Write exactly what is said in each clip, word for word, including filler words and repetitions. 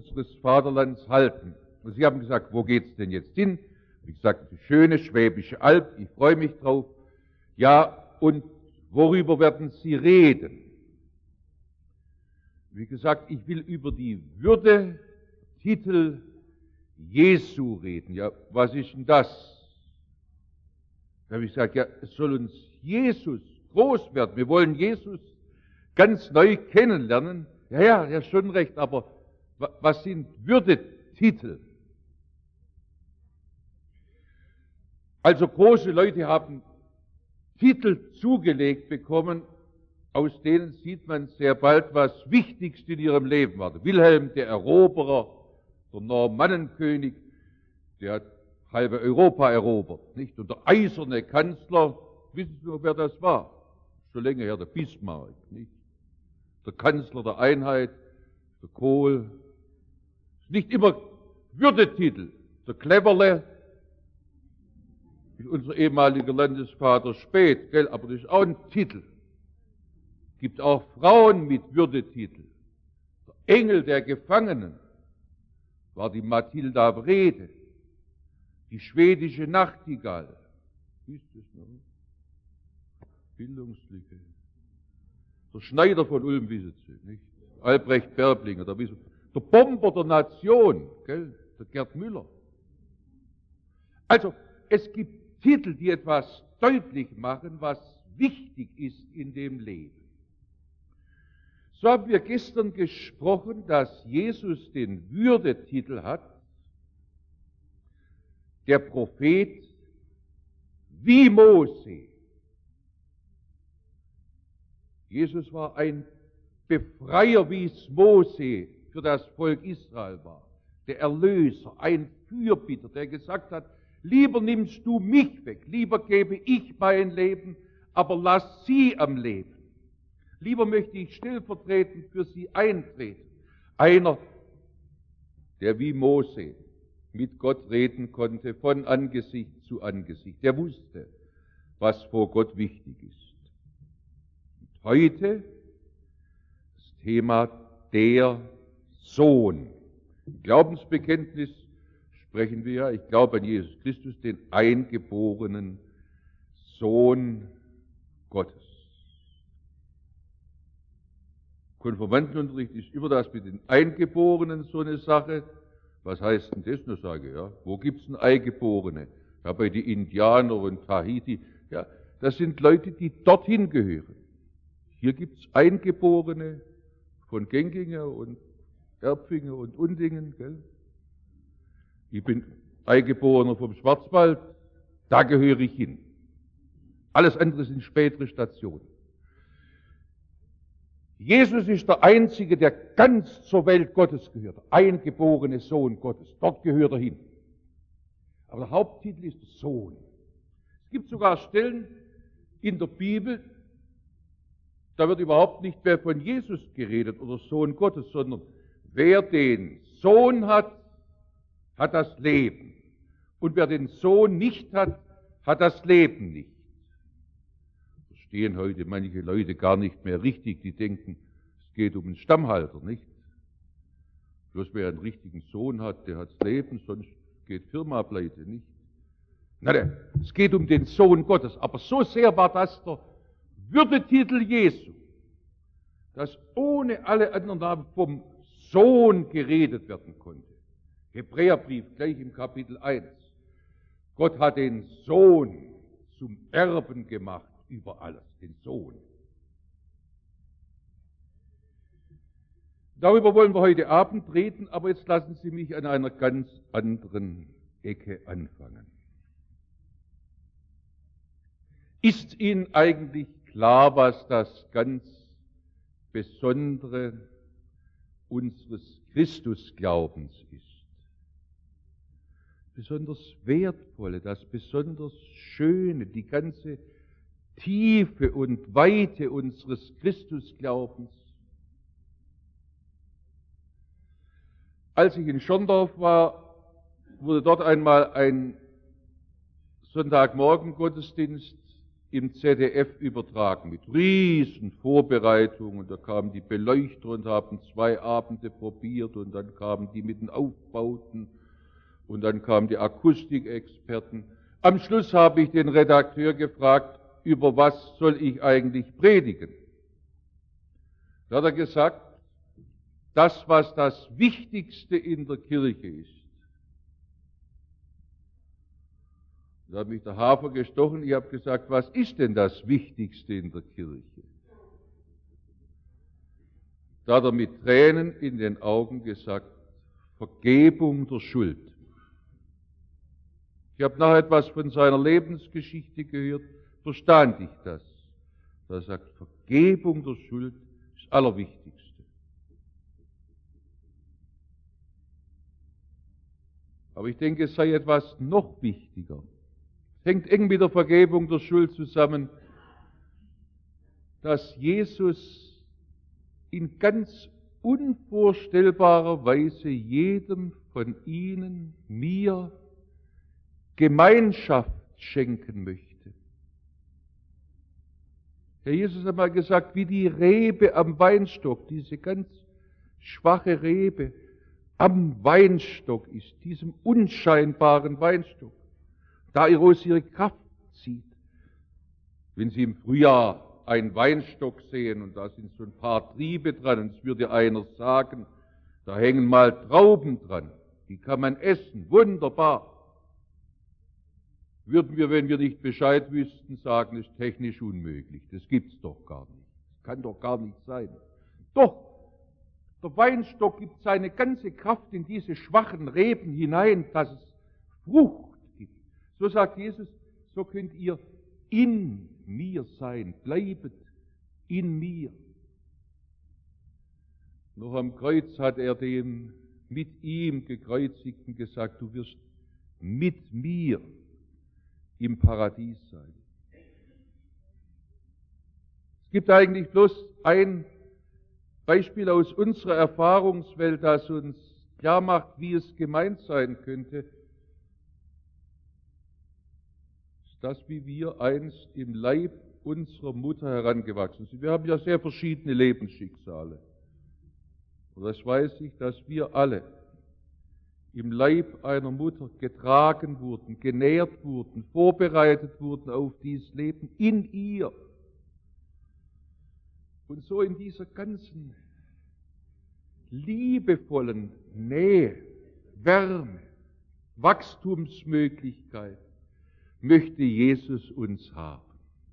unseres Vaterlands halten. Und Sie haben gesagt, wo geht's denn jetzt hin? Wie gesagt, die schöne Schwäbische Alb, ich freue mich drauf. Ja, und worüber werden Sie reden? Wie gesagt, ich will über die Würdetitel Jesu reden. Ja, was ist denn das? Da habe ich gesagt, ja, es soll uns Jesus groß werden. Wir wollen Jesus ganz neu kennenlernen. Ja, ja, ja, schon recht, aber was sind Würdetitel? Also große Leute haben Titel zugelegt bekommen, aus denen sieht man sehr bald, was wichtigst in ihrem Leben war. Der Wilhelm, der Eroberer, der Normannenkönig, der hat halbe Europa erobert, nicht? Und der eiserne Kanzler, wissen Sie noch, wer das war? Schon länger her, der Bismarck, nicht? Der Kanzler der Einheit, der Kohl. Nicht immer Würdetitel. Der Cleverle, unser ehemaliger Landesvater Späth, gell? Aber das ist auch ein Titel. Es gibt auch Frauen mit Würdetitel. Der Engel der Gefangenen war die Mathilda Wrede, die schwedische Nachtigall. Wie ist das noch? Bildungslücke. Der Schneider von Ulm, wissen Sie, nicht? Albrecht Berblinger, der, der Bomber der Nation, gell? Der Gerd Müller. Also, es gibt Titel, die etwas deutlich machen, was wichtig ist in dem Leben. So haben wir gestern gesprochen, dass Jesus den Würdetitel hat, der Prophet wie Mose. Jesus war ein Befreier, wie es Mose für das Volk Israel war. Der Erlöser, ein Fürbitter, der gesagt hat, lieber nimmst du mich weg, lieber gebe ich mein Leben, aber lass sie am Leben. Lieber möchte ich stellvertretend für sie eintreten. Einer, der wie Mose mit Gott reden konnte, von Angesicht zu Angesicht. Der wusste, was vor Gott wichtig ist. Und heute das Thema der Sohn. Im Glaubensbekenntnis sprechen wir ja, ich glaube an Jesus Christus, den eingeborenen Sohn Gottes. Konfirmandenunterricht ist über das mit den Eingeborenen so eine Sache. Was heißt denn das? Nur sage ich, ja, wo gibt's denn Eingeborene? Ja, bei den Indianer und Tahiti. Ja, das sind Leute, die dorthin gehören. Hier gibt's Eingeborene von Genginger und Erbfinger und Undingen, gell? Ich bin Eingeborener vom Schwarzwald, da gehöre ich hin. Alles andere sind spätere Stationen. Jesus ist der Einzige, der ganz zur Welt Gottes gehört, der eingeborene Sohn Gottes. Dort gehört er hin. Aber der Haupttitel ist der Sohn. Es gibt sogar Stellen in der Bibel, da wird überhaupt nicht mehr von Jesus geredet oder Sohn Gottes, sondern wer den Sohn hat, hat das Leben. Und wer den Sohn nicht hat, hat das Leben nicht. Verstehen heute manche Leute gar nicht mehr richtig, die denken, es geht um einen Stammhalter, nicht? Bloß wer einen richtigen Sohn hat, der hat das Leben, sonst geht Firma pleite, nicht? Nein, es geht um den Sohn Gottes. Aber so sehr war das der Würdetitel Jesu, dass ohne alle anderen Namen vom Sohn geredet werden konnte. Hebräerbrief, gleich im Kapitel eins. Gott hat den Sohn zum Erben gemacht über alles, den Sohn. Darüber wollen wir heute Abend reden, aber jetzt lassen Sie mich an einer ganz anderen Ecke anfangen. Ist Ihnen eigentlich klar, was das ganz Besondere unseres Christusglaubens ist? Besonders Wertvolle, das besonders Schöne, die ganze Tiefe und Weite unseres Christusglaubens. Als ich in Schorndorf war, wurde dort einmal ein Sonntagmorgen-Gottesdienst im Z D F übertragen mit riesen Vorbereitungen. Da kamen die Beleuchter und haben zwei Abende probiert und dann kamen die mit den Aufbauten und dann kamen die Akustikexperten. Am Schluss habe ich den Redakteur gefragt, über was soll ich eigentlich predigen? Da hat er gesagt, das, was das Wichtigste in der Kirche ist. Da hat mich der Hafer gestochen. Ich habe gesagt, was ist denn das Wichtigste in der Kirche? Da hat er mit Tränen in den Augen gesagt, Vergebung der Schuld. Ich habe noch etwas von seiner Lebensgeschichte gehört, verstand ich das. Da sagt, Vergebung der Schuld ist das Allerwichtigste. Aber ich denke, es sei etwas noch wichtiger. Es hängt eng mit der Vergebung der Schuld zusammen, dass Jesus in ganz unvorstellbarer Weise jedem von ihnen, mir, Gemeinschaft schenken möchte. Herr Jesus hat mal gesagt, wie die Rebe am Weinstock, diese ganz schwache Rebe am Weinstock ist, diesem unscheinbaren Weinstock, da aus ihre Kraft zieht. Wenn Sie im Frühjahr einen Weinstock sehen und da sind so ein paar Triebe dran und es würde einer sagen, da hängen mal Trauben dran, die kann man essen, wunderbar. Würden wir, wenn wir nicht Bescheid wüssten, sagen, ist technisch unmöglich. Das gibt's doch gar nicht. Das kann doch gar nicht sein. Doch, der Weinstock gibt seine ganze Kraft in diese schwachen Reben hinein, dass es Frucht gibt. So sagt Jesus, so könnt ihr in mir sein. Bleibet in mir. Noch am Kreuz hat er dem mit ihm Gekreuzigten gesagt, du wirst mit mir im Paradies sein. Es gibt eigentlich bloß ein Beispiel aus unserer Erfahrungswelt, das uns klar macht, wie es gemeint sein könnte. Ist das, wie wir einst im Leib unserer Mutter herangewachsen sind. Wir haben ja sehr verschiedene Lebensschicksale. Und das weiß ich, dass wir alle im Leib einer Mutter getragen wurden, genährt wurden, vorbereitet wurden auf dieses Leben in ihr. Und so in dieser ganzen liebevollen Nähe, Wärme, Wachstumsmöglichkeit möchte Jesus uns haben.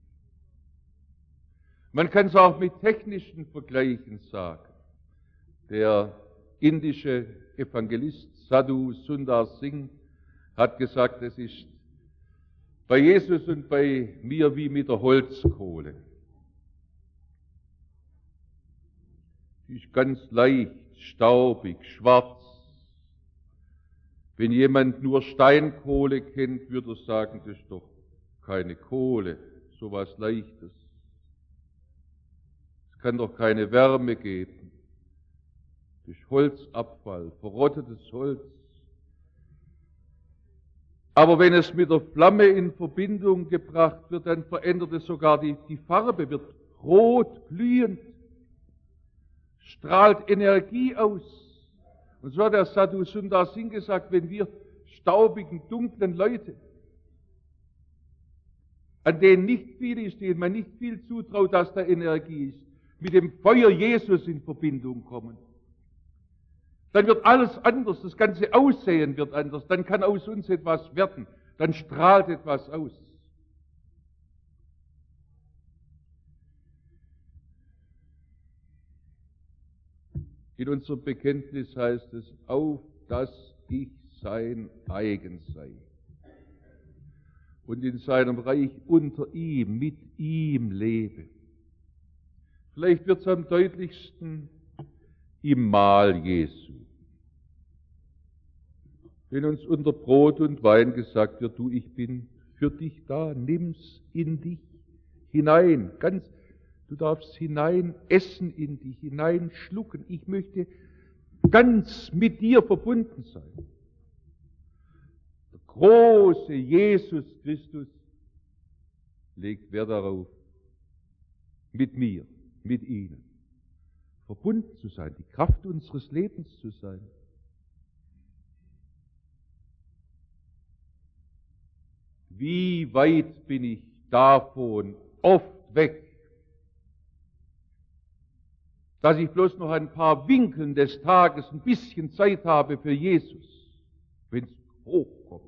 Man kann es auch mit technischen Vergleichen sagen. Der indische Evangelist Sadhu Sundar Singh hat gesagt, es ist bei Jesus und bei mir wie mit der Holzkohle. Die ist ganz leicht, staubig, schwarz. Wenn jemand nur Steinkohle kennt, würde er sagen, das ist doch keine Kohle, so was Leichtes. Es kann doch keine Wärme geben. Durch Holzabfall, verrottetes Holz. Aber wenn es mit der Flamme in Verbindung gebracht wird, dann verändert es sogar die, die Farbe, wird rot, glühend, strahlt Energie aus. Und so hat der Sadhu Sundar Singh gesagt, wenn wir staubigen, dunklen Leute, an denen nicht viel ist, denen man nicht viel zutraut, dass da Energie ist, mit dem Feuer Jesus in Verbindung kommen, dann wird alles anders, das ganze Aussehen wird anders, dann kann aus uns etwas werden, dann strahlt etwas aus. In unserem Bekenntnis heißt es, auf dass ich sein eigen sei und in seinem Reich unter ihm, mit ihm lebe. Vielleicht wird es am deutlichsten im Mahl Jesu. Wenn uns unter Brot und Wein gesagt wird, du, ich bin für dich da, nimm's in dich hinein, ganz, du darfst hinein essen in dich, hineinschlucken. Ich möchte ganz mit dir verbunden sein. Der große Jesus Christus legt Wert darauf, mit mir, mit Ihnen verbunden zu sein, die Kraft unseres Lebens zu sein. Wie weit bin ich davon oft weg, dass ich bloß noch ein paar Winkeln des Tages ein bisschen Zeit habe für Jesus, wenn es hochkommt.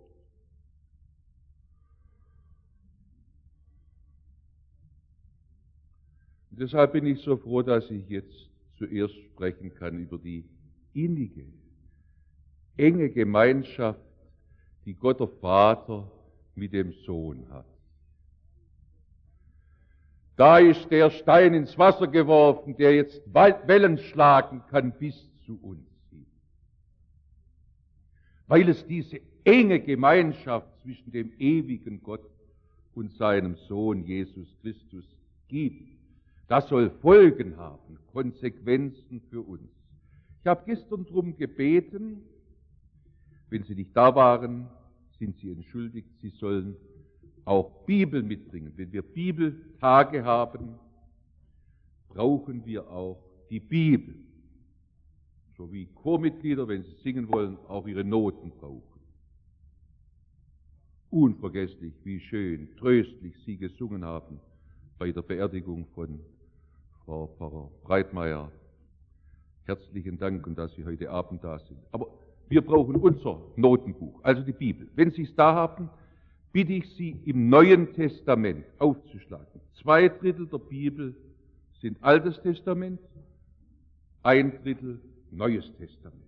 Und deshalb bin ich so froh, dass ich jetzt zuerst sprechen kann über die innige, enge Gemeinschaft, die Gott der Vater mit dem Sohn hat. Da ist der Stein ins Wasser geworfen, der jetzt Wellen schlagen kann bis zu uns hin. Weil es diese enge Gemeinschaft zwischen dem ewigen Gott und seinem Sohn Jesus Christus gibt. Das soll Folgen haben, Konsequenzen für uns. Ich habe gestern darum gebeten, wenn Sie nicht da waren, sind Sie entschuldigt, Sie sollen auch Bibel mitbringen. Wenn wir Bibeltage haben, brauchen wir auch die Bibel. So wie Chormitglieder, wenn sie singen wollen, auch ihre Noten brauchen. Unvergesslich, wie schön, tröstlich Sie gesungen haben bei der Beerdigung von Frau Pfarrer Breitmeier. Herzlichen Dank und dass Sie heute Abend da sind. Aber wir brauchen unser Notenbuch, also die Bibel. Wenn Sie es da haben, bitte ich Sie, im Neuen Testament aufzuschlagen. Zwei Drittel der Bibel sind Altes Testament, ein Drittel Neues Testament.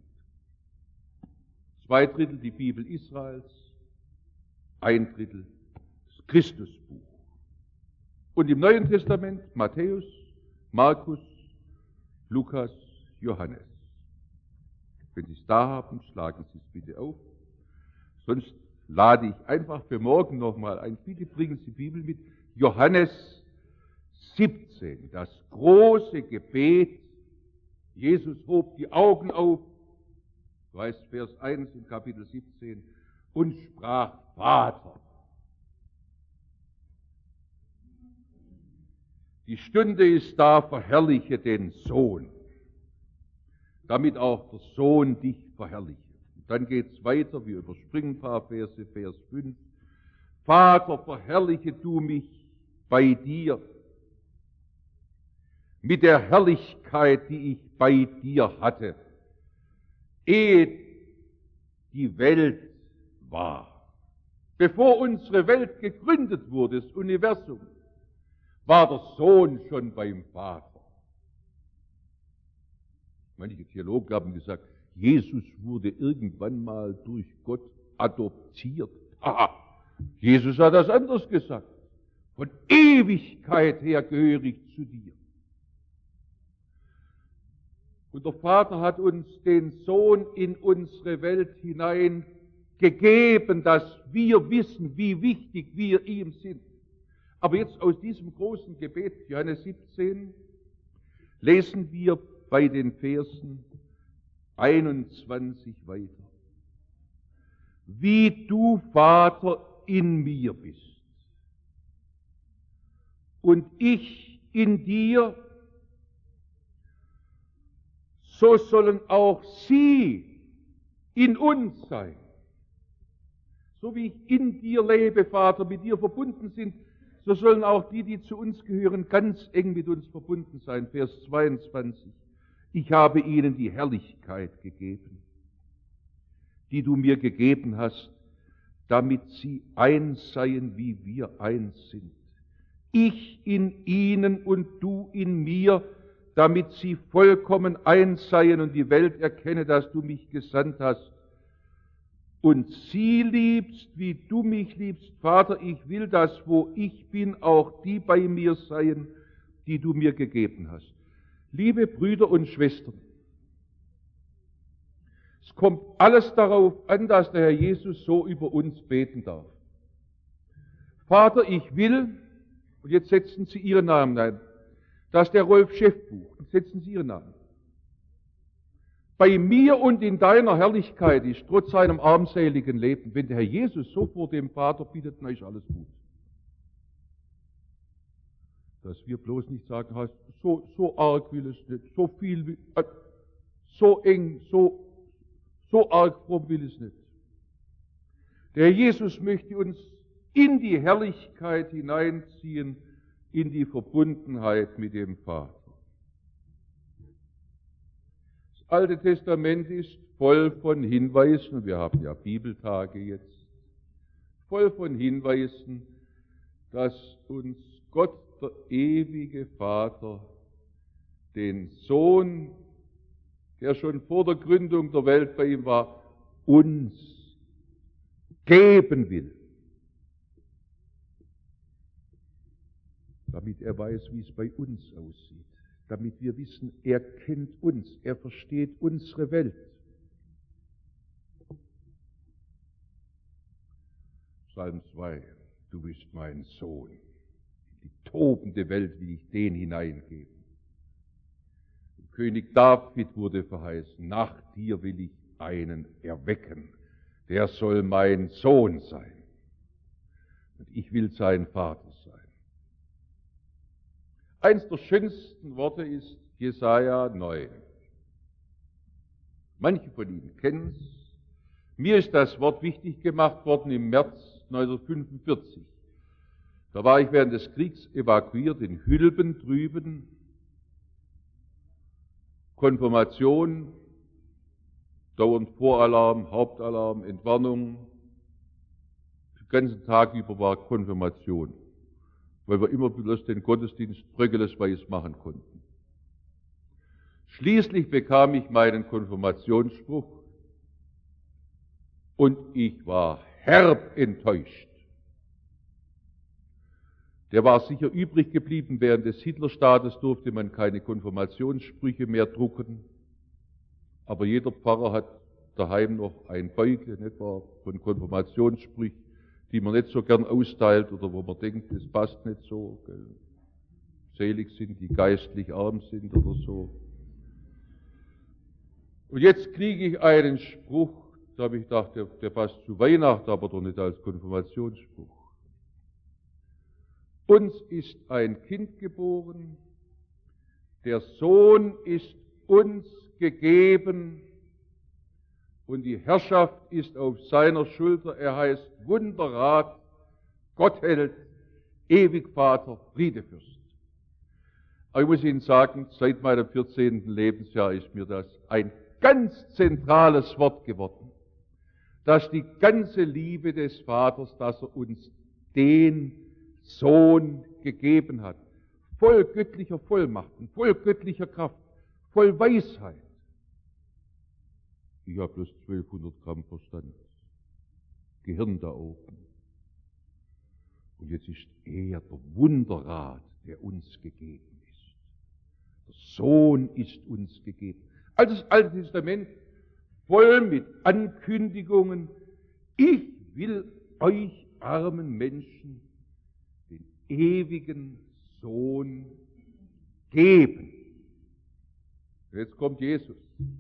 Zwei Drittel die Bibel Israels, ein Drittel das Christusbuch. Und im Neuen Testament Matthäus, Markus, Lukas, Johannes. Wenn Sie es da haben, schlagen Sie es bitte auf. Sonst lade ich einfach für morgen nochmal ein. Bitte bringen Sie die Bibel mit. Johannes siebzehn, das große Gebet. Jesus hob die Augen auf, du weißt Vers eins in Kapitel siebzehn, und sprach: Vater, die Stunde ist da, verherrliche den Sohn, damit auch der Sohn dich verherrliche. Und dann geht es weiter, wir überspringen ein paar Verse, Vers fünf. Vater, verherrliche du mich bei dir mit der Herrlichkeit, die ich bei dir hatte, ehe die Welt war. Bevor unsere Welt gegründet wurde, das Universum, war der Sohn schon beim Vater. Manche Theologen haben gesagt, Jesus wurde irgendwann mal durch Gott adoptiert. Aha, Jesus hat das anders gesagt. Von Ewigkeit her gehöre ich zu dir. Und der Vater hat uns den Sohn in unsere Welt hinein gegeben, dass wir wissen, wie wichtig wir ihm sind. Aber jetzt aus diesem großen Gebet, Johannes siebzehn, lesen wir bei den Versen einundzwanzig weiter. Wie du, Vater, in mir bist und ich in dir, so sollen auch sie in uns sein. So wie ich in dir lebe, Vater, mit dir verbunden sind, so sollen auch die, die zu uns gehören, ganz eng mit uns verbunden sein. Vers zweiundzwanzig. Ich habe ihnen die Herrlichkeit gegeben, die du mir gegeben hast, damit sie eins seien, wie wir eins sind. Ich in ihnen und du in mir, damit sie vollkommen eins seien und die Welt erkenne, dass du mich gesandt hast und sie liebst, wie du mich liebst. Vater, ich will, dass, wo ich bin, auch die bei mir seien, die du mir gegeben hast. Liebe Brüder und Schwestern, es kommt alles darauf an, dass der Herr Jesus so über uns beten darf. Vater, ich will, und jetzt setzen Sie Ihren Namen ein, dass der Rolf Schäffbuch, setzen Sie Ihren Namen, bei mir und in deiner Herrlichkeit ist, trotz seinem armseligen Leben. Wenn der Herr Jesus so vor dem Vater bittet, dann ist alles gut. dass wir bloß nicht sagen, heißt, so, so arg will es nicht, so viel, will, äh, so eng, so, so arg fromm will es nicht. Der Jesus möchte uns in die Herrlichkeit hineinziehen, in die Verbundenheit mit dem Vater. Das Alte Testament ist voll von Hinweisen, wir haben ja Bibeltage jetzt, voll von Hinweisen, dass uns Gott, der ewige Vater, den Sohn, der schon vor der Gründung der Welt bei ihm war, uns geben will, damit er weiß, wie es bei uns aussieht, damit wir wissen, er kennt uns, er versteht unsere Welt. Psalm zwei, du bist mein Sohn, in die tobende Welt will ich den hineingeben. König David wurde verheißen, nach dir will ich einen erwecken, der soll mein Sohn sein und ich will sein Vater sein. Eins der schönsten Worte ist Jesaja neun. Manche von Ihnen kennen es. Mir ist das Wort wichtig gemacht worden im März neunzehnhundertfünfundvierzig. Da war ich während des Kriegs evakuiert in Hülben drüben. Konfirmation, dauernd Voralarm, Hauptalarm, Entwarnung. Den ganzen Tag über war Konfirmation, weil wir immer bloß den Gottesdienst bröckelesweis machen konnten. Schließlich bekam ich meinen Konfirmationsspruch und ich war herb enttäuscht. Der war sicher übrig geblieben. Während des Hitlerstaates durfte man keine Konfirmationssprüche mehr drucken. Aber jeder Pfarrer hat daheim noch ein Beutel, nicht wahr, von Konfirmationssprüchen, die man nicht so gern austeilt oder wo man denkt, das passt nicht so. Gell. Selig sind, die geistlich arm sind oder so. Und jetzt kriege ich einen Spruch, da habe ich gedacht, der, der passt zu Weihnachten, aber doch nicht als Konfirmationsspruch. Uns ist ein Kind geboren, der Sohn ist uns gegeben und die Herrschaft ist auf seiner Schulter. Er heißt Wunderrat, Gottheld, Ewigvater, Friedefürst. Aber ich muss Ihnen sagen, seit meinem vierzehnten Lebensjahr ist mir das ein ganz zentrales Wort geworden, dass die ganze Liebe des Vaters, dass er uns den Sohn gegeben hat, voll göttlicher Vollmachten, voll göttlicher Kraft, voll Weisheit. Ich habe bloß zwölfhundert Gramm Verstand, Gehirn da oben. Und jetzt ist er der Wunderrat, der uns gegeben ist. Der Sohn ist uns gegeben. Also das Alte Testament voll mit Ankündigungen. Ich will euch armen Menschen den ewigen Sohn geben. Jetzt kommt Jesus.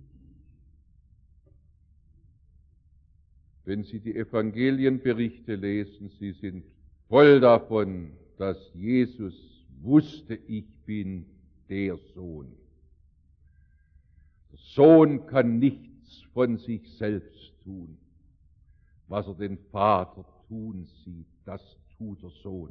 Wenn Sie die Evangelienberichte lesen, sie sind voll davon, dass Jesus wusste, ich bin der Sohn. Der Sohn kann nichts von sich selbst tun. Was er den Vater tun sieht, das tut der Sohn.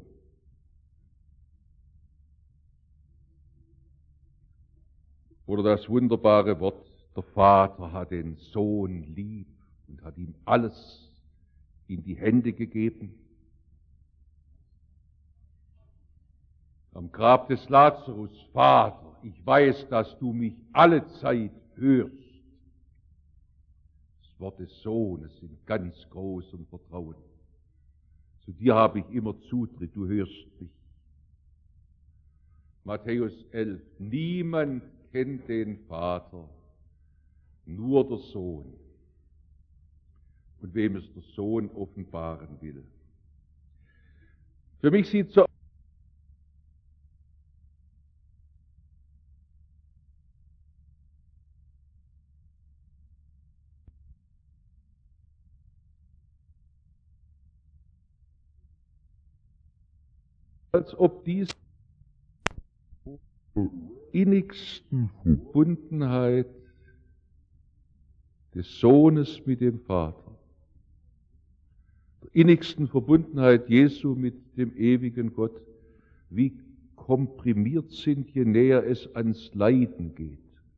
Oder das wunderbare Wort, der Vater hat den Sohn lieb und hat ihm alles in die Hände gegeben. Am Grab des Lazarus, Vater, ich weiß, dass du mich alle Zeit hörst. Das Wort des Sohnes in ganz großem Vertrauen. Zu dir habe ich immer Zutritt, du hörst mich. Matthäus elf, niemand kennt den Vater, nur der Sohn. Und wem es der Sohn offenbaren will. Für mich sieht so als ob dies innigsten Verbundenheit des Sohnes mit dem Vater, der innigsten Verbundenheit Jesu mit dem ewigen Gott, wie komprimiert sind, je näher es ans Leiden geht.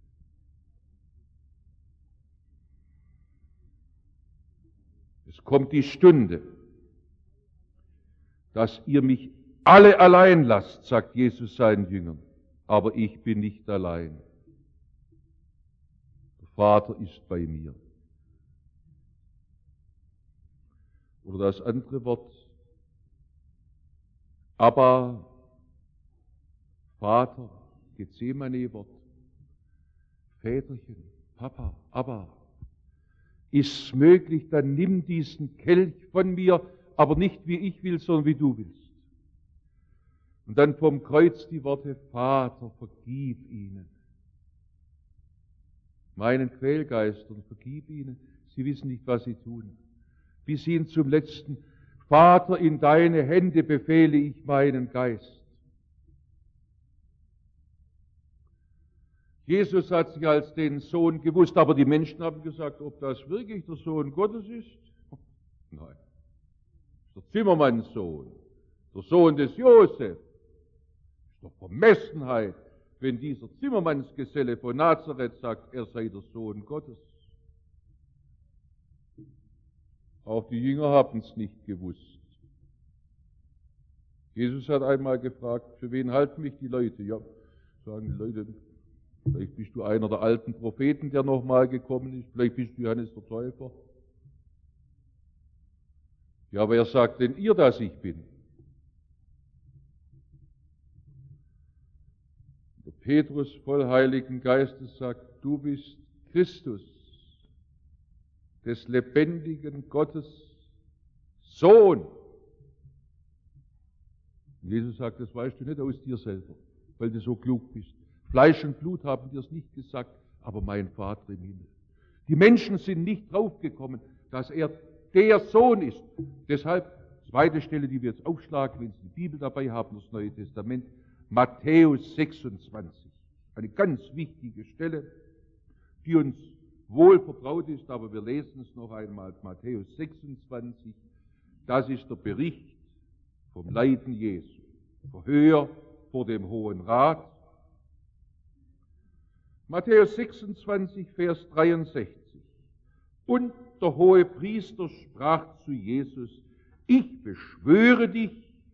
Es kommt die Stunde, dass ihr mich alle allein lasst, sagt Jesus seinen Jüngern, aber ich bin nicht allein. Der Vater ist bei mir. Oder das andere Wort, Abba, Vater, Gethsemane-Wort, Väterchen, Papa, Abba. Ist's möglich, dann nimm diesen Kelch von mir, aber nicht wie ich will, sondern wie du willst. Und dann vom Kreuz die Worte, Vater, vergib ihnen. Meinen Quälgeistern, vergib ihnen, sie wissen nicht, was sie tun. Bis hin zum letzten, Vater, in deine Hände befehle ich meinen Geist. Jesus hat sich als den Sohn gewusst, aber die Menschen haben gesagt, ob das wirklich der Sohn Gottes ist? Nein. Der Zimmermannssohn, der Sohn des Josef. Das ist doch Vermessenheit, wenn dieser Zimmermannsgeselle von Nazareth sagt, er sei der Sohn Gottes. Auch die Jünger haben es nicht gewusst. Jesus hat einmal gefragt, für wen halten mich die Leute? Ja, sagen die Leute, vielleicht bist du einer der alten Propheten, der nochmal gekommen ist, vielleicht bist du Johannes der Täufer. Ja, wer sagt denn ihr, dass ich bin? Der Petrus voll Heiligen Geistes sagt, du bist Christus, des lebendigen Gottes Sohn. Jesus sagt, das weißt du nicht aus dir selber, weil du so klug bist. Fleisch und Blut haben dir es nicht gesagt, aber mein Vater im Himmel. Die Menschen sind nicht draufgekommen, dass er der Sohn ist. Deshalb, zweite Stelle, die wir jetzt aufschlagen, wenn Sie die Bibel dabei haben, das Neue Testament, Matthäus sechsundzwanzig. Eine ganz wichtige Stelle, die uns wohl vertraut ist, aber wir lesen es noch einmal, Matthäus sechsundzwanzig, das ist der Bericht vom Leiden Jesu. Verhör vor dem Hohen Rat. Matthäus sechsundzwanzig, Vers dreiundsechzig. Und der hohe Priester sprach zu Jesus, ich beschwöre dich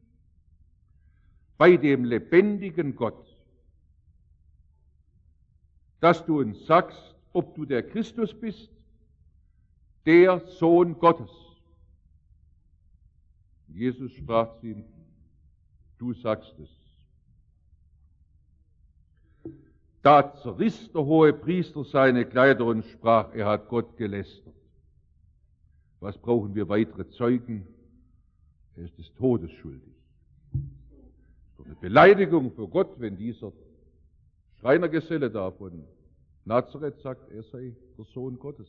bei dem lebendigen Gott, dass du uns sagst, ob du der Christus bist, der Sohn Gottes. Jesus sprach zu ihm, du sagst es. Da zerriss der hohe Priester seine Kleider und sprach, er hat Gott gelästert. Was brauchen wir weitere Zeugen? Er ist des Todes schuldig. Das ist doch eine Beleidigung für Gott, wenn dieser Schreinergeselle da von Nazareth sagt, er sei der Sohn Gottes.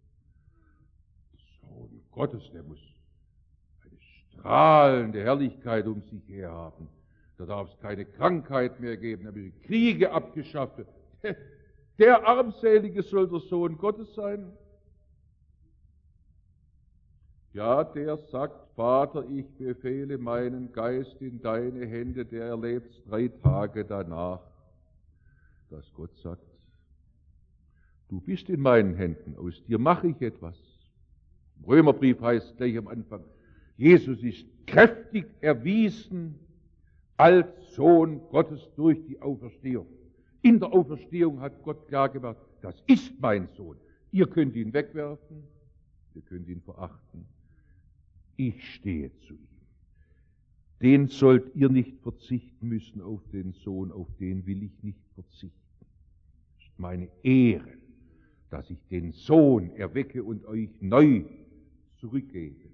Der Sohn Gottes, der muss eine strahlende Herrlichkeit um sich her haben. Da darf es keine Krankheit mehr geben, da werden Kriege abgeschafft. Der, der Armselige soll der Sohn Gottes sein. Ja, der sagt, Vater, ich befehle meinen Geist in deine Hände, der erlebt drei Tage danach, dass Gott sagt, du bist in meinen Händen, aus dir mache ich etwas. Im Römerbrief heißt gleich am Anfang, Jesus ist kräftig erwiesen als Sohn Gottes durch die Auferstehung. In der Auferstehung hat Gott klar gemacht, das ist mein Sohn. Ihr könnt ihn wegwerfen, ihr könnt ihn verachten. Ich stehe zu ihm. Den sollt ihr nicht verzichten müssen auf den Sohn, auf den will ich nicht verzichten. Das ist meine Ehre, dass ich den Sohn erwecke und euch neu zurückgebe.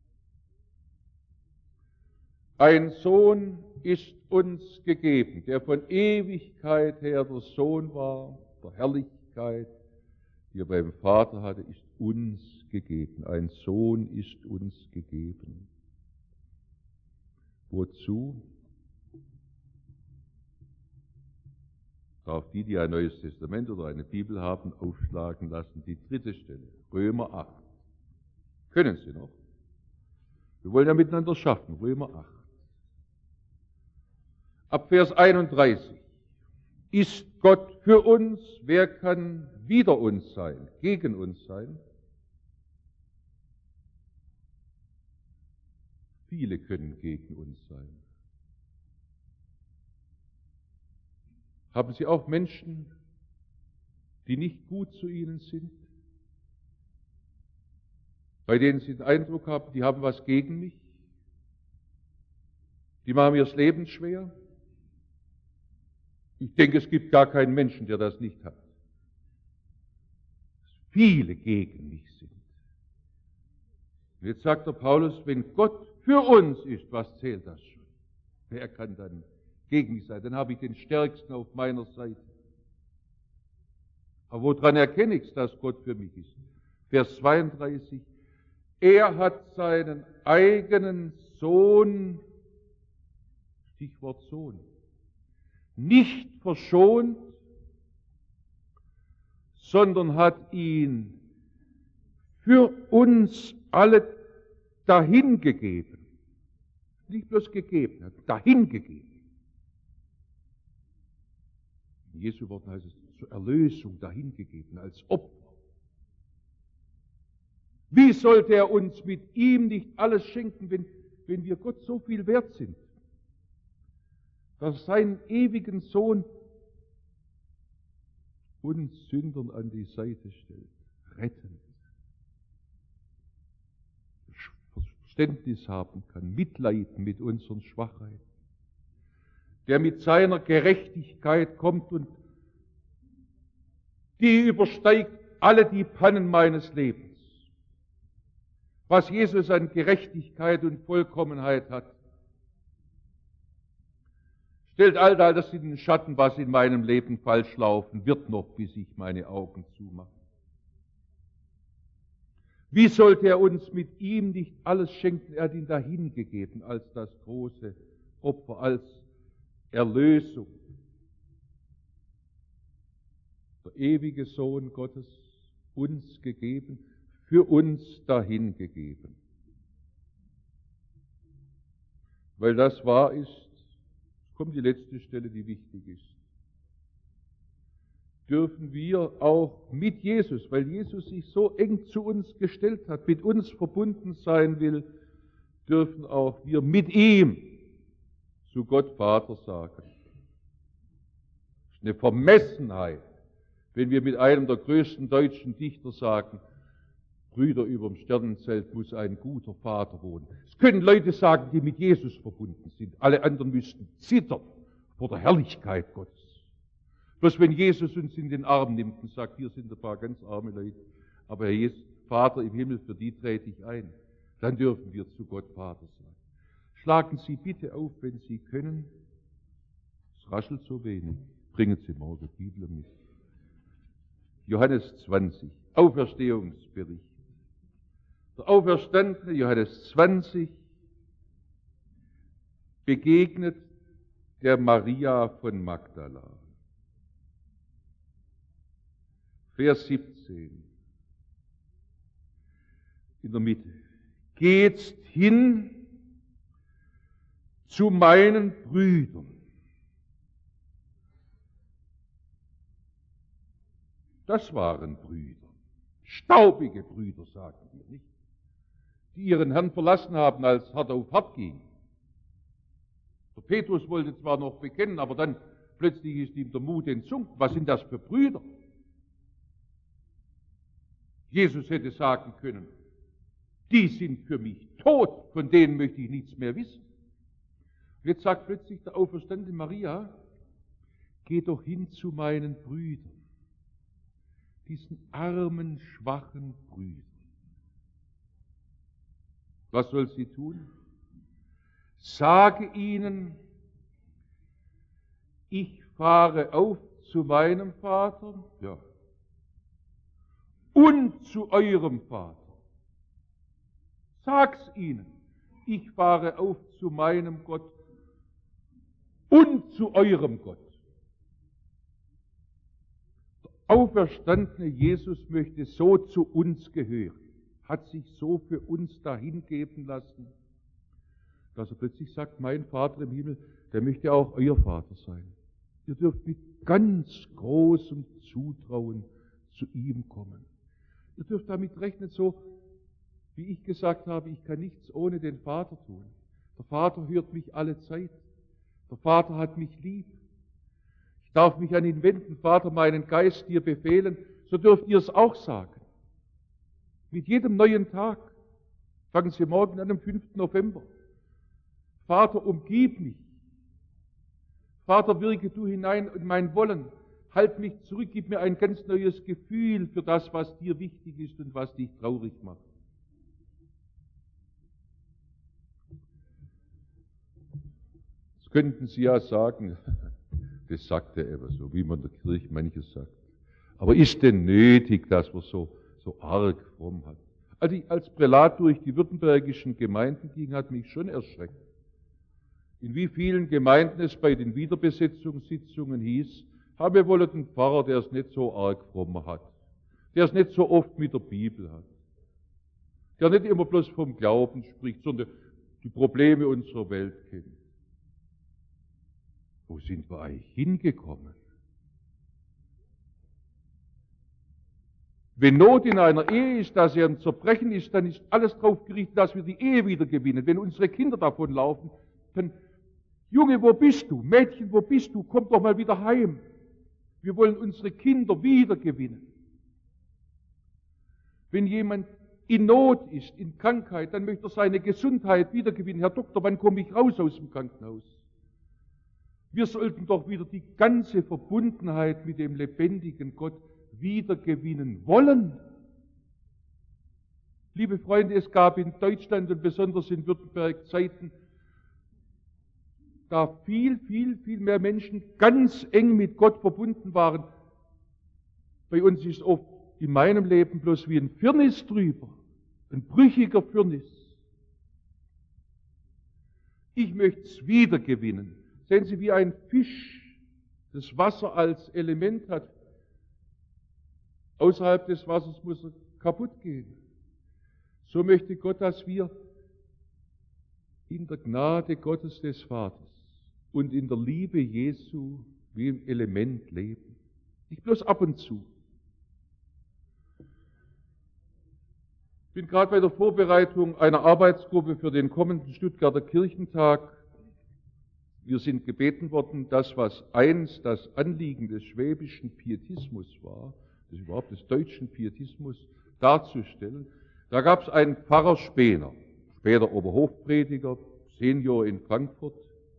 Ein Sohn ist uns gegeben, der von Ewigkeit her der Sohn war, der Herrlichkeit, die er beim Vater hatte, ist uns gegeben. Ein Sohn ist uns gegeben. Wozu? Darf die, die ein Neues Testament oder eine Bibel haben, aufschlagen lassen. Die dritte Stelle, Römer acht. Können Sie noch? Wir wollen ja miteinander schaffen, Römer acht. Ab Vers einunddreißig. Ist Gott für uns, wer kann wider uns sein, gegen uns sein? Viele können gegen uns sein. Haben Sie auch Menschen, die nicht gut zu Ihnen sind? Bei denen Sie den Eindruck haben, die haben was gegen mich? Die machen mir das Leben schwer? Ich denke, es gibt gar keinen Menschen, der das nicht hat. Dass viele gegen mich sind. Und jetzt sagt der Paulus, wenn Gott für uns ist, was zählt das schon? Wer kann dann gegen mich sein? Dann habe ich den Stärksten auf meiner Seite. Aber woran erkenne ich es, dass Gott für mich ist? Vers zweiunddreißig. Er hat seinen eigenen Sohn, Stichwort Sohn, nicht verschont, sondern hat ihn für uns alle dahingegeben. Nicht bloß gegeben, hat dahingegeben. In Jesu Worten heißt es zur Erlösung dahingegeben, als Opfer. Wie sollte er uns mit ihm nicht alles schenken, wenn, wenn wir Gott so viel wert sind, dass er seinen ewigen Sohn uns Sündern an die Seite stellt, rettend, Verständnis haben kann, mitleiden mit unseren Schwachheiten, der mit seiner Gerechtigkeit kommt und die übersteigt alle die Pannen meines Lebens. Was Jesus an Gerechtigkeit und Vollkommenheit hat, stellt all das in den Schatten, was in meinem Leben falsch laufen wird noch, bis ich meine Augen zumache. Wie sollte er uns mit ihm nicht alles schenken? Er hat ihn dahingegeben als das große Opfer, als Erlösung. Der ewige Sohn Gottes uns gegeben, für uns dahingegeben. Weil das wahr ist, kommt die letzte Stelle, die wichtig ist. Dürfen wir auch mit Jesus, weil Jesus sich so eng zu uns gestellt hat, mit uns verbunden sein will, dürfen auch wir mit ihm zu Gott Vater sagen. Das ist eine Vermessenheit, wenn wir mit einem der größten deutschen Dichter sagen, Brüder, überm Sternenzelt muss ein guter Vater wohnen. Es können Leute sagen, die mit Jesus verbunden sind. Alle anderen müssten zittern vor der Herrlichkeit Gottes. Bloß wenn Jesus uns in den Arm nimmt und sagt, hier sind ein paar ganz arme Leute, aber Herr Jesus, Vater im Himmel, für die trete ich ein, dann dürfen wir zu Gott Vater sagen. Schlagen Sie bitte auf, wenn Sie können. Es raschelt so wenig. Bringen Sie morgen die Bibel mit. Johannes zwanzig, Auferstehungsbericht. Der auferstandene Johannes zwanzig begegnet der Maria von Magdala. Vers siebzehn. In der Mitte. Geht hin zu meinen Brüdern. Das waren Brüder. Staubige Brüder, sagen wir nicht. Die ihren Herrn verlassen haben, als hart auf hart ging. Der Petrus wollte zwar noch bekennen, aber dann plötzlich ist ihm der Mut entsunken. Was sind das für Brüder? Jesus hätte sagen können, die sind für mich tot, von denen möchte ich nichts mehr wissen. Jetzt sagt plötzlich der auferstandene Maria, geh doch hin zu meinen Brüdern, diesen armen, schwachen Brüdern. Was soll sie tun? Sage ihnen, ich fahre auf zu meinem Vater, ja, und zu eurem Vater. Sag's ihnen, ich fahre auf zu meinem Gott und zu eurem Gott. auferstandene Jesus möchte so zu uns gehören, hat sich so für uns dahingeben lassen, dass er plötzlich sagt, mein Vater im Himmel, der möchte auch euer Vater sein. Ihr dürft mit ganz großem Zutrauen zu ihm kommen. Ihr dürft damit rechnen, so wie ich gesagt habe, ich kann nichts ohne den Vater tun. Der Vater hört mich alle Zeit. Der Vater hat mich lieb. Ich darf mich an ihn wenden, Vater, meinen Geist dir befehlen. So dürft ihr es auch sagen. Mit jedem neuen Tag. Fangen Sie morgen an, am fünften November. Vater, umgib mich. Vater, wirke du hinein in mein Wollen. Halt mich zurück, gib mir ein ganz neues Gefühl für das, was dir wichtig ist und was dich traurig macht. Jetzt könnten Sie ja sagen, das sagt er eben so, wie man in der Kirche manches sagt. Aber ist denn nötig, dass man so, so arg fromm hat? Als ich als Prälat durch die württembergischen Gemeinden ging, hat mich schon erschreckt. In wie vielen Gemeinden es bei den Wiederbesetzungssitzungen hieß, haben wir wollen einen Pfarrer, der es nicht so arg fromm hat, der es nicht so oft mit der Bibel hat, der nicht immer bloß vom Glauben spricht, sondern die Probleme unserer Welt kennt. Wo sind wir eigentlich hingekommen? Wenn Not in einer Ehe ist, dass er ein Zerbrechen ist, dann ist alles darauf gerichtet, dass wir die Ehe wieder gewinnen. Wenn unsere Kinder davonlaufen, dann, Junge, wo bist du? Mädchen, wo bist du? Komm doch mal wieder heim. Wir wollen unsere Kinder wieder gewinnen. Wenn jemand in Not ist, in Krankheit, dann möchte er seine Gesundheit wiedergewinnen. Herr Doktor, wann komme ich raus aus dem Krankenhaus? Wir sollten doch wieder die ganze Verbundenheit mit dem lebendigen Gott wiedergewinnen wollen. Liebe Freunde, es gab in Deutschland und besonders in Württemberg Zeiten, da viel, viel, viel mehr Menschen ganz eng mit Gott verbunden waren. Bei uns ist oft in meinem Leben bloß wie ein Firnis drüber, ein brüchiger Firnis. Ich möchte es wiedergewinnen. Sehen Sie, wie ein Fisch das Wasser als Element hat. Außerhalb des Wassers muss er kaputt gehen. So möchte Gott, dass wir in der Gnade Gottes des Vaters und in der Liebe Jesu wie im Element leben. Nicht bloß ab und zu. Ich bin gerade bei der Vorbereitung einer Arbeitsgruppe für den kommenden Stuttgarter Kirchentag. Wir sind gebeten worden, das, was einst das Anliegen des schwäbischen Pietismus war, des überhaupt des deutschen Pietismus, darzustellen. Da gab es einen Pfarrer Spener, später Oberhofprediger, Senior in Frankfurt.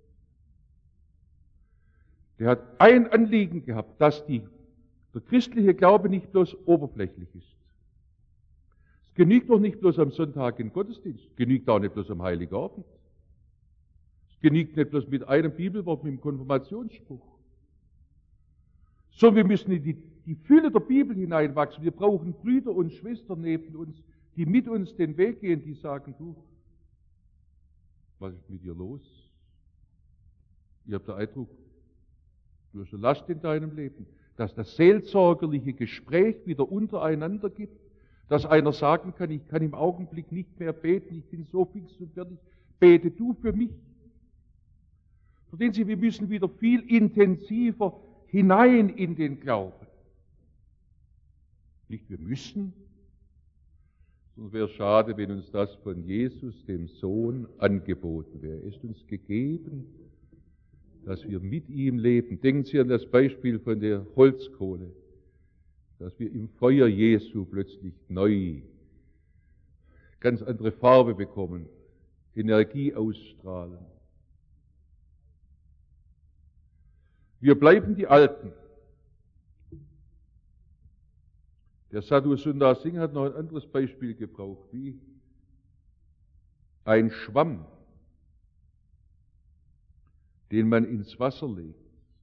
Der hat ein Anliegen gehabt, dass die, der christliche Glaube nicht bloß oberflächlich ist. Es genügt doch nicht bloß am Sonntag in Gottesdienst, es genügt auch nicht bloß am Heiligen Abend. Es genügt nicht bloß mit einem Bibelwort, mit dem Konfirmationsspruch. Sondern wir müssen in die, die Fülle der Bibel hineinwachsen. Wir brauchen Brüder und Schwestern neben uns, die mit uns den Weg gehen, die sagen, du, was ist mit dir los? Ich habe den Eindruck, du hast eine Last in deinem Leben, dass das seelsorgerliche Gespräch wieder untereinander gibt, dass einer sagen kann, ich kann im Augenblick nicht mehr beten, ich bin so fix und fertig, bete du für mich. Verstehen Sie, wir müssen wieder viel intensiver hinein in den Glauben. Nicht wir müssen, sondern es wäre schade, wenn uns das von Jesus, dem Sohn, angeboten wäre. Es ist uns gegeben, dass wir mit ihm leben. Denken Sie an das Beispiel von der Holzkohle, dass wir im Feuer Jesu plötzlich neu ganz andere Farbe bekommen, Energie ausstrahlen. Wir bleiben die Alten. Der Sadhu Sundar Singh hat noch ein anderes Beispiel gebraucht, wie ein Schwamm, den man ins Wasser legt.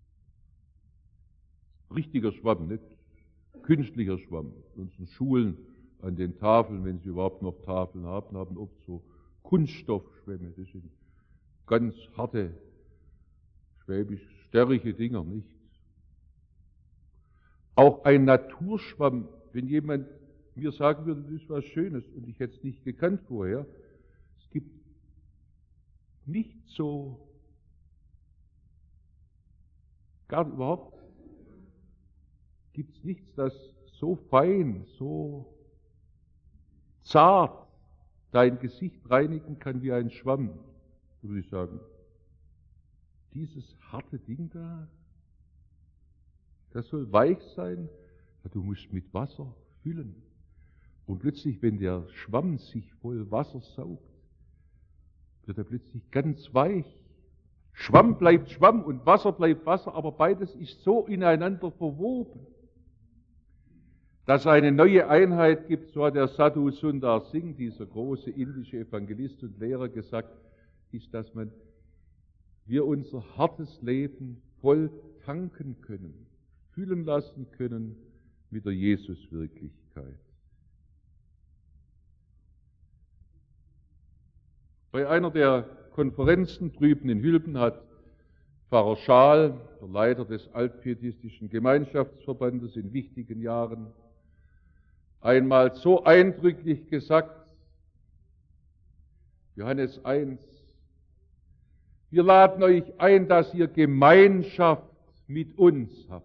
Richtiger Schwamm, nicht künstlicher Schwamm. In unseren Schulen an den Tafeln, wenn sie überhaupt noch Tafeln haben, haben oft so Kunststoffschwämme. Das sind ganz harte, schwäbisch stärrige Dinger, nicht? Auch ein Naturschwamm, wenn jemand mir sagen würde, das ist was Schönes und ich hätte es nicht gekannt vorher, es gibt nicht so, gar überhaupt, gibt es nichts, das so fein, so zart dein Gesicht reinigen kann wie ein Schwamm, würde ich sagen. Dieses harte Ding da, das soll weich sein, du musst mit Wasser füllen. Und plötzlich, wenn der Schwamm sich voll Wasser saugt, wird er plötzlich ganz weich. Schwamm bleibt Schwamm und Wasser bleibt Wasser, aber beides ist so ineinander verwoben, dass es eine neue Einheit gibt. So hat der Sadhu Sundar Singh, dieser große indische Evangelist und Lehrer, gesagt, ist, dass man, wir unser hartes Leben voll tanken können, füllen lassen können mit der Jesuswirklichkeit. Bei einer der Konferenzen drüben in Hülben hat Pfarrer Schaal, der Leiter des Altpietistischen Gemeinschaftsverbandes in wichtigen Jahren, einmal so eindrücklich gesagt, Johannes eins, wir laden euch ein, dass ihr Gemeinschaft mit uns habt.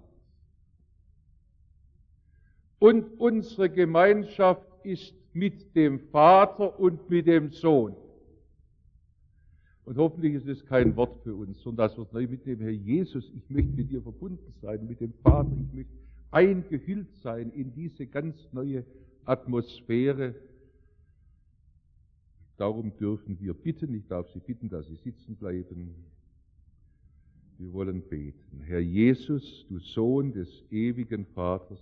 Und unsere Gemeinschaft ist mit dem Vater und mit dem Sohn. Und hoffentlich ist es kein Wort für uns, sondern das wird neu mitnehmen, Herr Jesus, ich möchte mit dir verbunden sein, mit dem Vater, ich möchte eingehüllt sein in diese ganz neue Atmosphäre. Darum dürfen wir bitten, ich darf Sie bitten, dass Sie sitzen bleiben. Wir wollen beten. Herr Jesus, du Sohn des ewigen Vaters,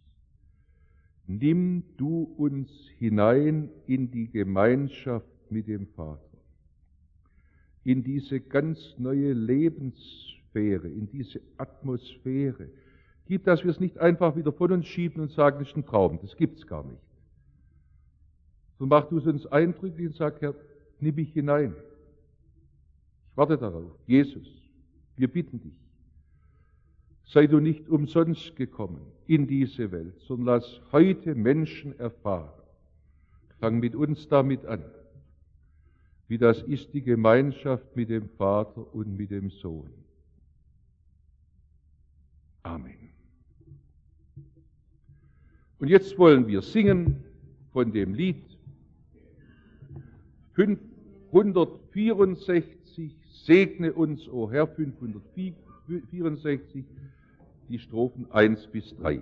nimm du uns hinein in die Gemeinschaft mit dem Vater, in diese ganz neue Lebenssphäre, in diese Atmosphäre. Gib, dass wir es nicht einfach wieder von uns schieben und sagen, das ist ein Traum, das gibt's gar nicht. So mach du es uns eindrücklich und sag, Herr, nimm mich hinein. Ich warte darauf. Jesus, wir bitten dich. Sei du nicht umsonst gekommen in diese Welt, sondern lass heute Menschen erfahren. Fang mit uns damit an, wie das ist die Gemeinschaft mit dem Vater und mit dem Sohn. Amen. Und jetzt wollen wir singen von dem Lied fünfhundertvierundsechzig, segne uns, o Herr, fünfhundertvierundsechzig, die Strophen eins bis drei.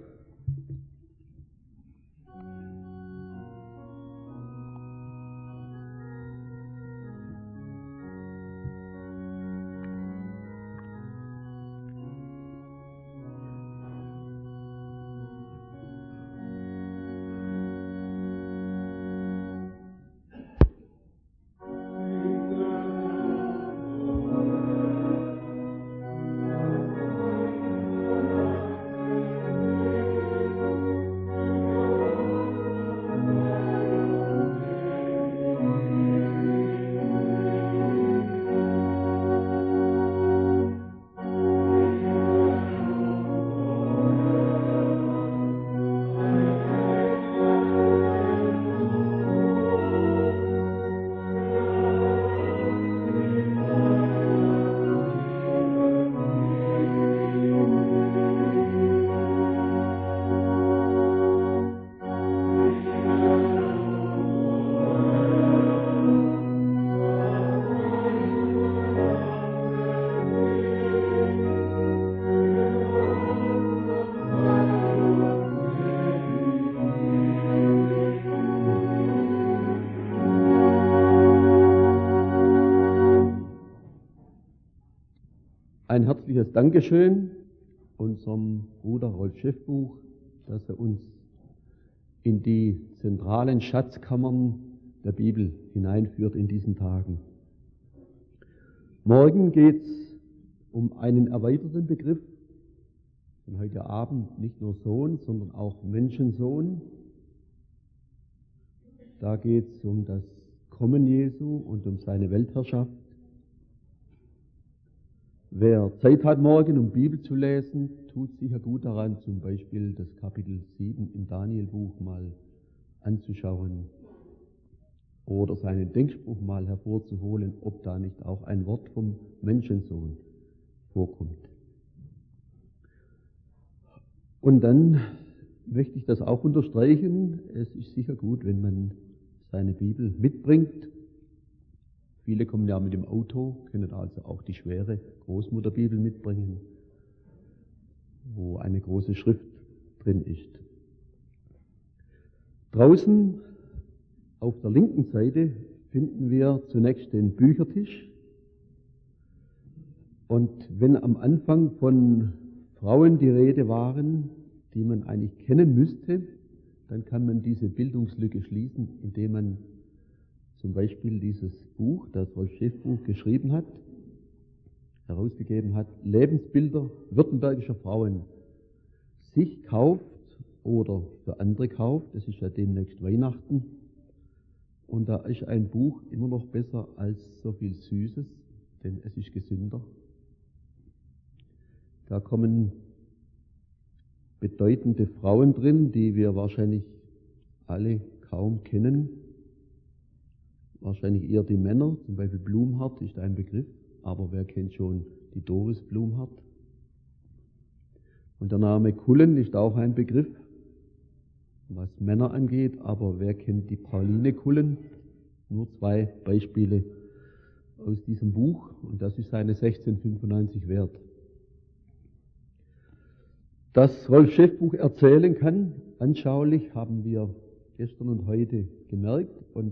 Ein herzliches Dankeschön unserem Bruder Rolf Schiffbuch, dass er uns in die zentralen Schatzkammern der Bibel hineinführt in diesen Tagen. Morgen geht es um einen erweiterten Begriff von heute Abend, nicht nur Sohn, sondern auch Menschensohn. Da geht es um das Kommen Jesu und um seine Weltherrschaft. Wer Zeit hat morgen, um Bibel zu lesen, tut sicher gut daran, zum Beispiel das Kapitel sieben im Danielbuch mal anzuschauen oder seinen Denkspruch mal hervorzuholen, ob da nicht auch ein Wort vom Menschensohn vorkommt. Und dann möchte ich das auch unterstreichen. Es ist sicher gut, wenn man seine Bibel mitbringt. Viele kommen ja mit dem Auto, können also auch die schwere Großmutterbibel mitbringen, wo eine große Schrift drin ist. Draußen auf der linken Seite finden wir zunächst den Büchertisch. Und wenn am Anfang von Frauen die Rede waren, die man eigentlich kennen müsste, dann kann man diese Bildungslücke schließen, indem man zum Beispiel dieses Buch, das Rolf Schäfbuch geschrieben hat, herausgegeben hat, Lebensbilder württembergischer Frauen, sich kauft oder für andere kauft. Es ist ja demnächst Weihnachten. Und da ist ein Buch immer noch besser als so viel Süßes, denn es ist gesünder. Da kommen bedeutende Frauen drin, die wir wahrscheinlich alle kaum kennen. Wahrscheinlich eher die Männer, zum Beispiel Blumhardt ist ein Begriff, aber wer kennt schon die Doris Blumhardt? Und der Name Kullen ist auch ein Begriff, was Männer angeht, aber wer kennt die Pauline Kullen? Nur zwei Beispiele aus diesem Buch und das ist seine sechzehnhundertfünfundneunzig wert. Dass Rolf Schäfbuch erzählen kann, anschaulich, haben wir gestern und heute gemerkt und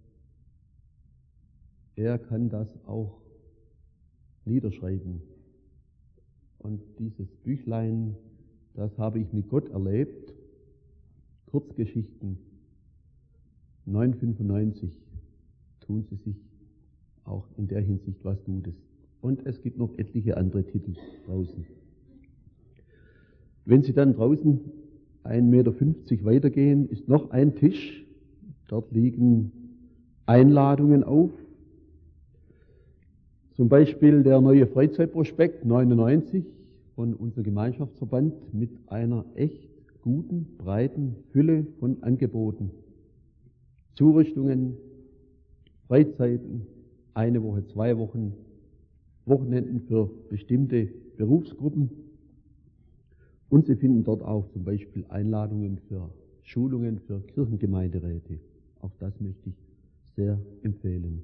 er kann das auch niederschreiben. Und dieses Büchlein, das habe ich mit Gott erlebt, Kurzgeschichten, neunhundertfünfundneunzig, tun sie sich auch in der Hinsicht was Gutes. Und es gibt noch etliche andere Titel draußen. Wenn Sie dann draußen ein Meter fünfzig weitergehen, ist noch ein Tisch. Dort liegen Einladungen auf. Zum Beispiel der neue Freizeitprospekt neunundneunzig von unserem Gemeinschaftsverband mit einer echt guten, breiten Fülle von Angeboten. Zurüstungen, Freizeiten, eine Woche, zwei Wochen, Wochenenden für bestimmte Berufsgruppen. Und Sie finden dort auch zum Beispiel Einladungen für Schulungen für Kirchengemeinderäte. Auch das möchte ich sehr empfehlen.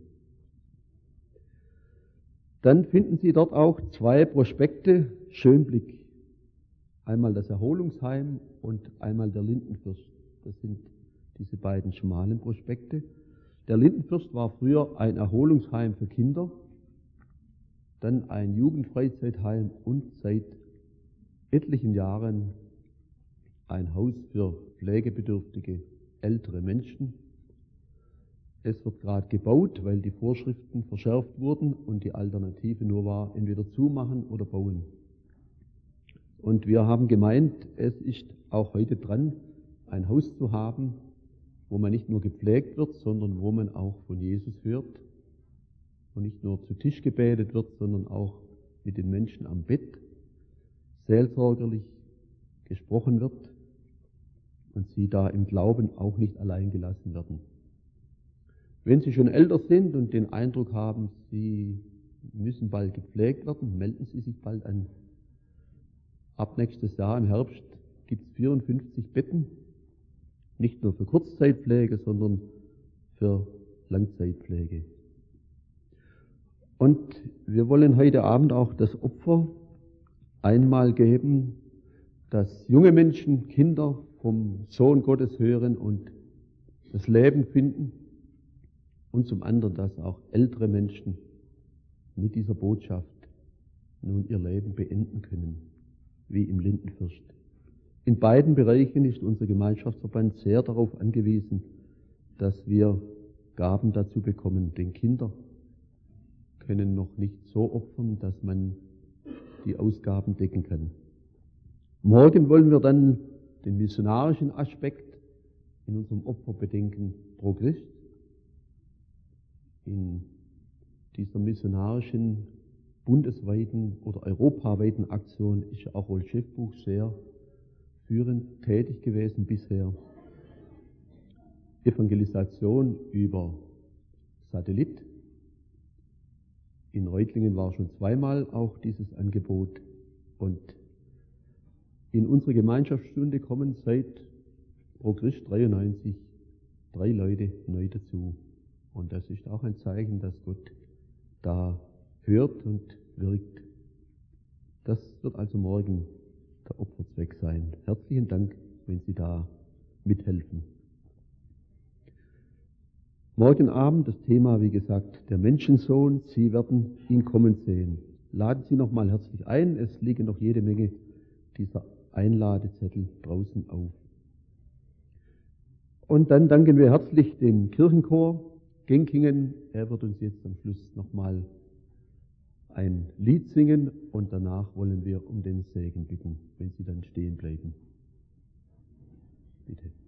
Dann finden Sie dort auch zwei Prospekte, Schönblick. Einmal das Erholungsheim und einmal der Lindenfürst. Das sind diese beiden schmalen Prospekte. Der Lindenfürst war früher ein Erholungsheim für Kinder, dann ein Jugendfreizeitheim und seit etlichen Jahren ein Haus für pflegebedürftige ältere Menschen. Es wird gerade gebaut, weil die Vorschriften verschärft wurden und die Alternative nur war, entweder zumachen oder bauen. Und wir haben gemeint, es ist auch heute dran, ein Haus zu haben, wo man nicht nur gepflegt wird, sondern wo man auch von Jesus hört und nicht nur zu Tisch gebetet wird, sondern auch mit den Menschen am Bett seelsorgerlich gesprochen wird und sie da im Glauben auch nicht allein gelassen werden. Wenn Sie schon älter sind und den Eindruck haben, Sie müssen bald gepflegt werden, melden Sie sich bald an. Ab nächstes Jahr im Herbst gibt es vierundfünfzig Betten, nicht nur für Kurzzeitpflege, sondern für Langzeitpflege. Und wir wollen heute Abend auch das Opfer einmal geben, dass junge Menschen, Kinder vom Sohn Gottes hören und das Leben finden und zum anderen, dass auch ältere Menschen mit dieser Botschaft nun ihr Leben beenden können, wie im Lindenfürst. In beiden Bereichen ist unser Gemeinschaftsverband sehr darauf angewiesen, dass wir Gaben dazu bekommen, denn Kinder können noch nicht so opfern, dass man die Ausgaben decken kann. Morgen wollen wir dann den missionarischen Aspekt in unserem Opfer bedenken pro Christ. In dieser missionarischen bundesweiten oder europaweiten Aktion ist ja auch Rolf Schäffbuch sehr führend tätig gewesen bisher. Evangelisation über Satellit. In Reutlingen war schon zweimal auch dieses Angebot und in unsere Gemeinschaftsstunde kommen seit Pro Christ dreiundneunzig drei Leute neu dazu. Und das ist auch ein Zeichen, dass Gott da hört und wirkt. Das wird also morgen der Opferzweck sein. Herzlichen Dank, wenn Sie da mithelfen. Morgen Abend das Thema, wie gesagt, der Menschensohn. Sie werden ihn kommen sehen. Laden Sie noch mal herzlich ein. Es liegen noch jede Menge dieser Einladezettel draußen auf. Und dann danken wir herzlich dem Kirchenchor Genkingen. Er wird uns jetzt am Schluss nochmal ein Lied singen und danach wollen wir um den Segen bitten, wenn Sie dann stehen bleiben. Bitte.